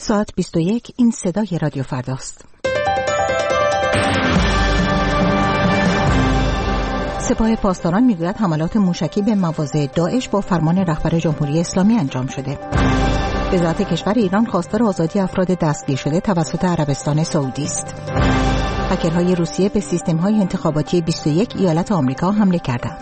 ساعت 21 این صدای رادیو فرداست. سپاه پاسداران میگوید حملات موشکی به مواضع داعش با فرمان رهبر جمهوری اسلامی انجام شده. وزارت کشور ایران خواستار آزادی افراد دستگیر شده توسط عربستان سعودی است. هکرهای روسیه به سیستم‌های انتخاباتی 21 ایالت آمریکا حمله کردند.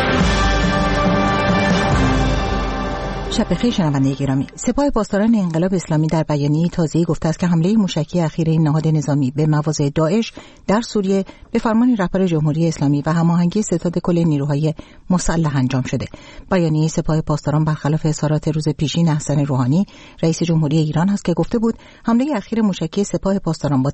شب بخیر شنونده گرامی. سپاه پاسداران انقلاب اسلامی در بیانیه تازه‌ای گفته است که حمله موشکی اخیر این نهاد نظامی به مواضع داعش در سوریه به فرمان رهبر جمهوری اسلامی و هماهنگی ستاد کل نیروهای مسلح انجام شده. بیانیه سپاه پاسداران برخلاف اظهارات روز پیشین حسن روحانی رئیس جمهوری ایران است که گفته بود حمله اخیر موشکی سپاه پاسداران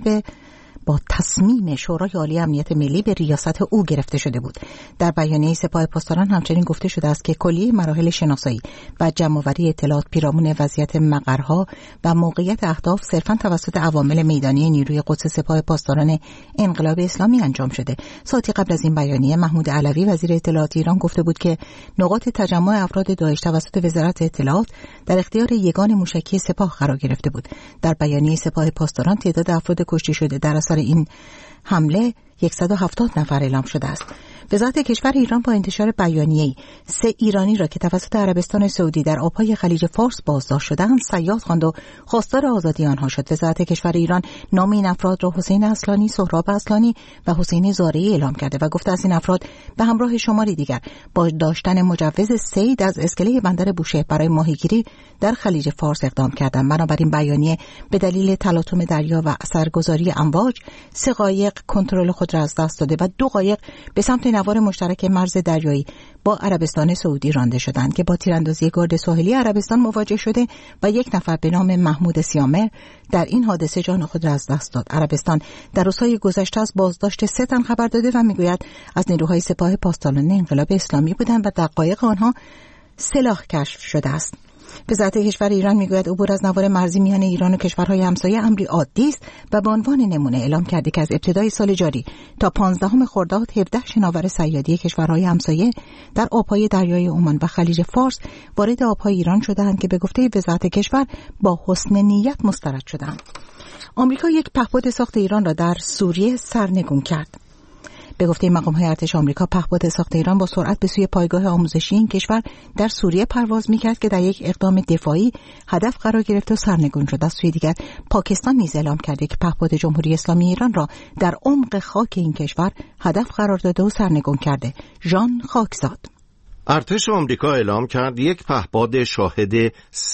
با تصمیم شورای عالی امنیت ملی به ریاست او گرفته شده بود. در بیانیه سپاه پاسداران همچنین گفته شده است که کلیه مراحل شناسایی و جمع‌آوری اطلاعات پیرامون وضعیت مقرها و موقعیت اهداف صرفاً توسط عوامل میدانی نیروی قدس سپاه پاسداران انقلاب اسلامی انجام شده. ساعتی قبل از این بیانیه محمود علوی وزیر اطلاعات ایران گفته بود که نقاط تجمع افراد داعش توسط وزارت اطلاعات در اختیار یگان موشکی سپاه قرار گرفته بود. در بیانیه سپاه پاسداران تعداد افراد کشته شده در اثر این حمله 170 نفر اعلام شده است. وزارت کشور ایران با انتشار بیانیه‌ای 3 ایرانی را که توسط عربستان سعودی در آبهای خلیج فارس بازداشت شدند صیاد خواند و خواستار آزادی آنها شد. وزارت کشور ایران نام این افراد را حسین اصلانی، سهراب اصلانی و حسین زارعی اعلام کرده و گفته است این افراد به همراه شماری دیگر با داشتن مجوز صید از اسکله بندر بوشهر برای ماهیگیری در خلیج فارس اقدام کردند. بنابراین بیانیه به دلیل تلاطم دریا و اثرگذاری امواج 3 قایق کنترل خود را از دست داده و 2 قایق به سمت نوار مشترک مرز دریایی با عربستان سعودی رانده شدند که با تیراندازی گارد ساحلی عربستان مواجه شده و 1 نفر به نام محمود سیامر در این حادثه جان خود را از دست داد. عربستان در روزهای گذشته از بازداشت 3 تن خبر داده و میگوید از نیروهای سپاه پاسداران انقلاب اسلامی بودند و در قایق آنها سلاح کشف شده است. وزارت کشور ایران میگوید عبور از نوار مرزی میان ایران و کشورهای همسایه امری عادی است و به عنوان نمونه اعلام کرده که از ابتدای سال جاری تا 15 خرداد 17 شناور صیادی کشورهای همسایه در آبهای دریای عمان و خلیج فارس وارد آبهای ایران شدند که به گفته وزارت کشور با حسن نیت مسترد شدند. آمریکا یک پهپاد ساخت ایران را در سوریه سرنگون کرد. به گفته مقام‌های ارتش آمریکا پهپاد ساخت ایران با سرعت به سوی پایگاه آموزشی این کشور در سوریه پرواز می‌کرد که در یک اقدام دفاعی هدف قرار گرفت و سرنگون شد. از سوی دیگر پاکستان نیز اعلام کرده که پهپاد جمهوری اسلامی ایران را در عمق خاک این کشور هدف قرار داده و سرنگون کرده. ژان خاکزاد. ارتش آمریکا اعلام کرد یک پهپاد شاهد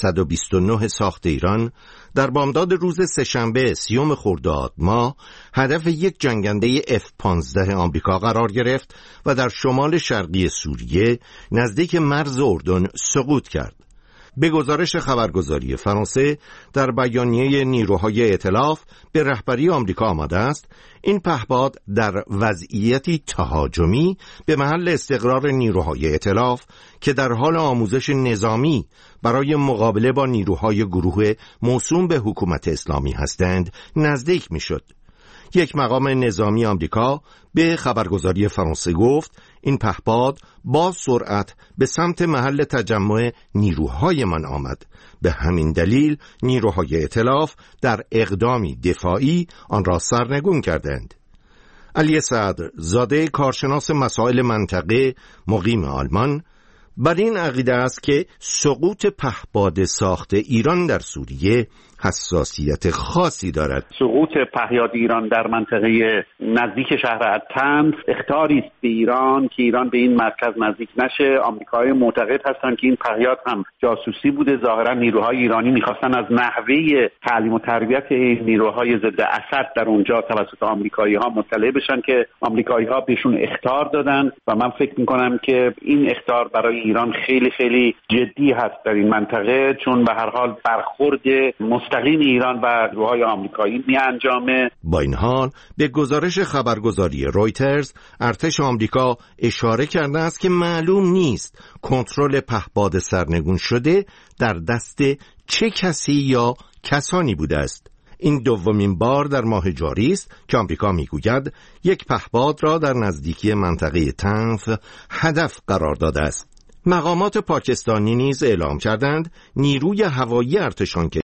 129 ساخت ایران در بامداد روز سه‌شنبه 30 خرداد ماه هدف یک جنگنده F-15 آمریکا قرار گرفت و در شمال شرقی سوریه نزدیک مرز اردن سقوط کرد. به گزارش خبرگزاری فرانسه در بیانیه نیروهای ائتلاف به رهبری آمریکا آمده است این پهپاد در وضعیتی تهاجمی به محل استقرار نیروهای ائتلاف که در حال آموزش نظامی برای مقابله با نیروهای گروه موسوم به حکومت اسلامی هستند نزدیک می‌شد. یک مقام نظامی آمریکا به خبرگزاری فرانسه گفت این پهپاد با سرعت به سمت محل تجمع نیروهای من آمد. به همین دلیل نیروهای ائتلاف در اقدامی دفاعی آن را سرنگون کردند. علی صدرزاده کارشناس مسائل منطقه مقیم آلمان بر این عقیده است که سقوط پهپاد ساخت ایران در سوریه حساسیت خاصی دارد. سقوط پهپاد ایران در منطقه نزدیک شهر التنز اخطاری است به ایران که ایران به این مرکز نزدیک نشه. آمریکایی معتقد هستند که این پهپاد هم جاسوسی بوده. ظاهرا نیروهای ایرانی می‌خواستن از نحوه تعلیم و تربیت این نیروهای ضد اسد در اونجا توسط آمریکایی‌ها مطلع بشن که آمریکایی‌ها بهشون اخطار دادن و من فکر می‌کنم که این اخطار برای ایران خیلی خیلی جدی هست در این منطقه، چون به هر حال برخورد مستقیم ایران و نیروهای آمریکایی می‌انجامه. با این حال به گزارش خبرگزاری رویترز ارتش آمریکا اشاره کرده است که معلوم نیست کنترل پهپاد سرنگون شده در دست چه کسی یا کسانی بوده است. این دومین بار در ماه جاری است که آمریکا میگوید یک پهپاد را در نزدیکی منطقه تنف هدف قرار داده است. مقامات پاکستانی نیز اعلام کردند نیروی هوایی ارتشان که